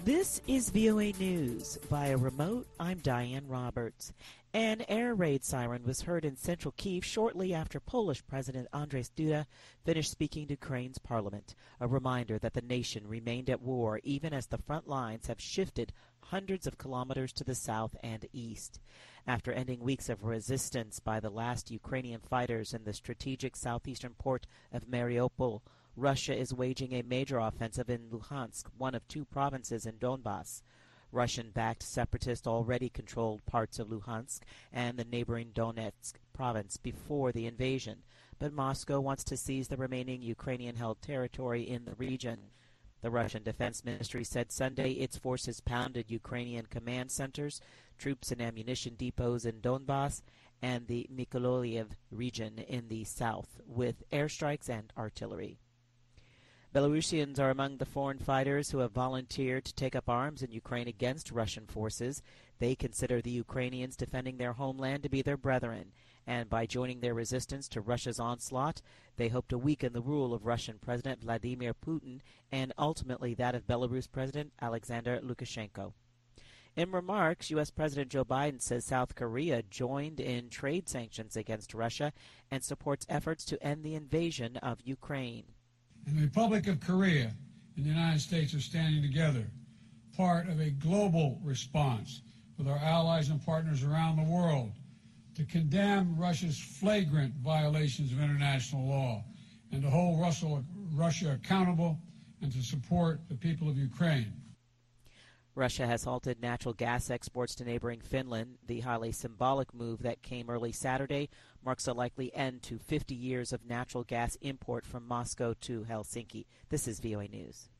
This is VOA News. Via remote, I'm Diane Roberts. An air raid siren was heard in central Kyiv shortly after Polish President Andrzej Duda finished speaking to Ukraine's parliament, a reminder that the nation remained at war even as the front lines have shifted hundreds of kilometers to the south and east. After ending weeks of resistance by the last Ukrainian fighters in the strategic southeastern port of Mariupol, Russia is waging a major offensive in Luhansk, one of two provinces in Donbas. Russian-backed separatists already controlled parts of Luhansk and the neighboring Donetsk province before the invasion, but Moscow wants to seize the remaining Ukrainian-held territory in the region. The Russian Defense Ministry said Sunday its forces pounded Ukrainian command centers, troops and ammunition depots in Donbas, and the Mykolaiv region in the south with airstrikes and artillery. Belarusians are among the foreign fighters who have volunteered to take up arms in Ukraine against Russian forces. They consider the Ukrainians defending their homeland to be their brethren, and by joining their resistance to Russia's onslaught, they hope to weaken the rule of Russian President Vladimir Putin and ultimately that of Belarus President Alexander Lukashenko. In remarks, U.S. President Joe Biden says South Korea joined in trade sanctions against Russia and supports efforts to end the invasion of Ukraine. And the Republic of Korea and the United States are standing together, part of a global response with our allies and partners around the world to condemn Russia's flagrant violations of international law and to hold Russia accountable and to support the people of Ukraine. Russia has halted natural gas exports to neighboring Finland. The highly symbolic move that came early Saturday marks a likely end to 50 years of natural gas import from Moscow to Helsinki. This is VOA News.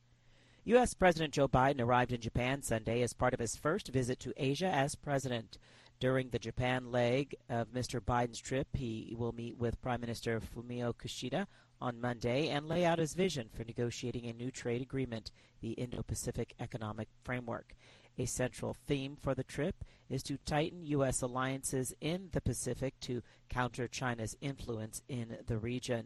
U.S. President Joe Biden arrived in Japan Sunday as part of his first visit to Asia as president. During the Japan leg of Mr. Biden's trip, he will meet with Prime Minister Fumio Kishida on Monday and lay out his vision for negotiating a new trade agreement, the Indo-Pacific Economic Framework. A central theme for the trip is to tighten U.S. alliances in the Pacific to counter China's influence in the region.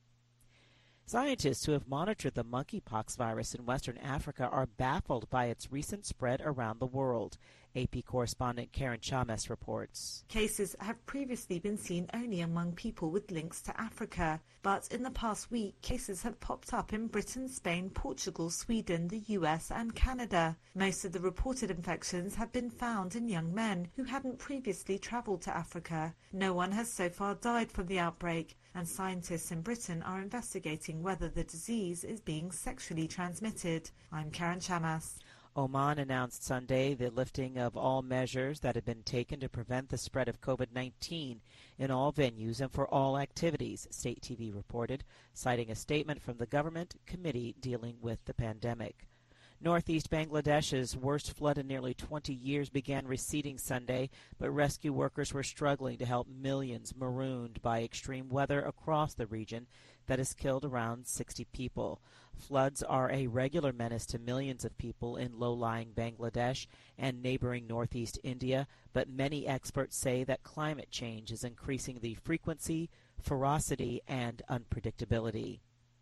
Scientists who have monitored the monkeypox virus in Western Africa are baffled by its recent spread around the world. AP correspondent Karen Chames reports. Cases have previously been seen only among people with links to Africa, but in the past week, cases have popped up in Britain, Spain, Portugal, Sweden, the US and Canada. Most of the reported infections have been found in young men who hadn't previously travelled to Africa. No one has so far died from the outbreak, and scientists in Britain are investigating whether the disease is being sexually transmitted. I'm Karen Chamas. Oman announced Sunday the lifting of all measures that had been taken to prevent the spread of COVID-19 in all venues and for all activities, state TV reported, citing a statement from the government committee dealing with the pandemic. Northeast Bangladesh's worst flood in nearly 20 years began receding Sunday, but rescue workers were struggling to help millions marooned by extreme weather across the region that has killed around 60 people. Floods are a regular menace to millions of people in low-lying Bangladesh and neighboring northeast India, but many experts say that climate change is increasing the frequency, ferocity, and unpredictability.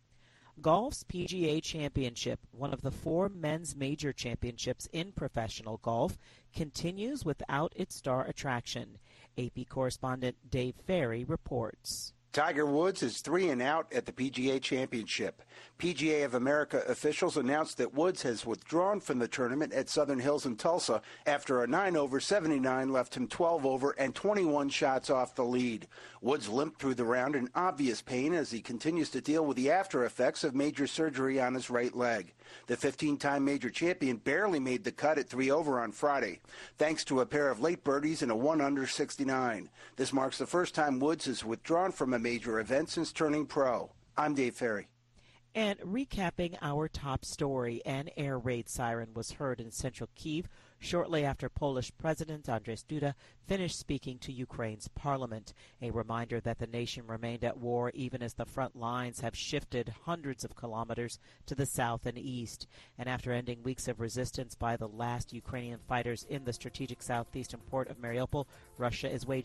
Golf's PGA Championship, one of the 4 men's major championships in professional golf, continues without its star attraction. AP correspondent Dave Ferry reports. Tiger Woods is 3 and out at the PGA Championship. PGA of America officials announced that Woods has withdrawn from the tournament at Southern Hills in Tulsa after a 9-over 79 left him 12 over and 21 shots off the lead. Woods limped through the round in obvious pain as he continues to deal with the after effects of major surgery on his right leg. The 15-time major champion barely made the cut at 3 over on Friday, thanks to a pair of late birdies and a 1-under 69. This marks the first time Woods has withdrawn from a major event since turning pro. I'm Dave Ferry. And recapping our top story, an air raid siren was heard in central Kyiv shortly after Polish President Andrzej Duda finished speaking to Ukraine's parliament, a reminder that the nation remained at war even as the front lines have shifted hundreds of kilometers to the south and east. And after ending weeks of resistance by the last Ukrainian fighters in the strategic southeastern port of Mariupol, Russia is waging